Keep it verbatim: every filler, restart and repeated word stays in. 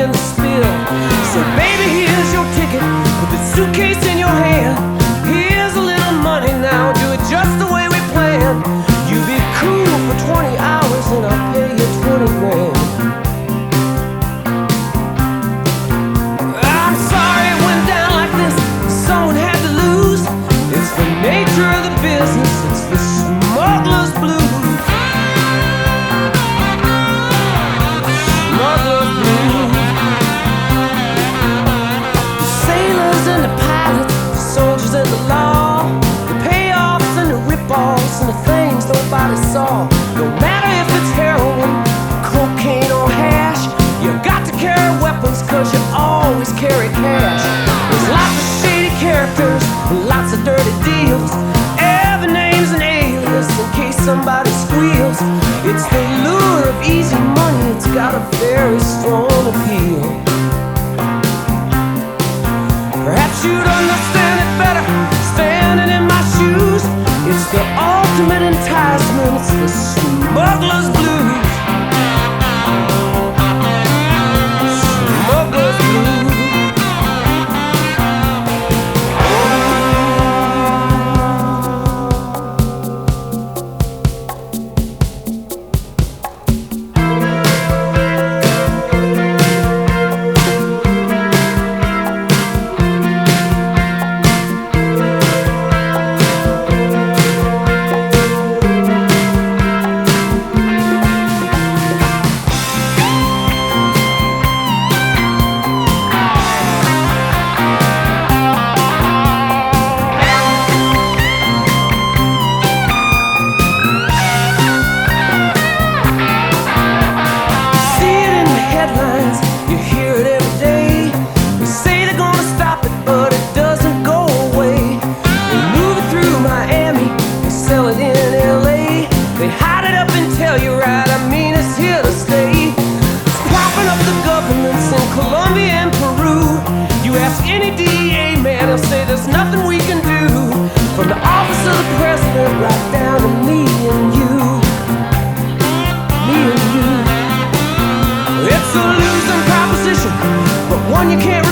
begin to spill. So baby, here's your ticket, put the suitcase in your hand. Here's a little money now, do it just the way we planned. You be cool for twenty hours and I'll pay you twenty grand. I'm sorry it went down like this, someone had to lose. It's the nature of the business, it's the smuggler's blues. Smuggler's blues. The sailors and the pilots, the soldiers and the law, the payoffs and the rip-offs and the things nobody saw. No matter if it's heroin, cocaine or hash, you got to carry weapons cause you always carry cash. There's lots of shady characters, lots of dirty deals. Every name's an alias in case somebody squeals. It's the lure of easy money, it's got a very strong appeal. Perhaps you'd understand it better standing in my shoes. It's the ultimate enticement, it's the smuggler's blues. Smuggler's blues. Any D E A man will say there's nothing we can do. From the office of the president right down to me and you. Me and you. It's a losing proposition, but one you can't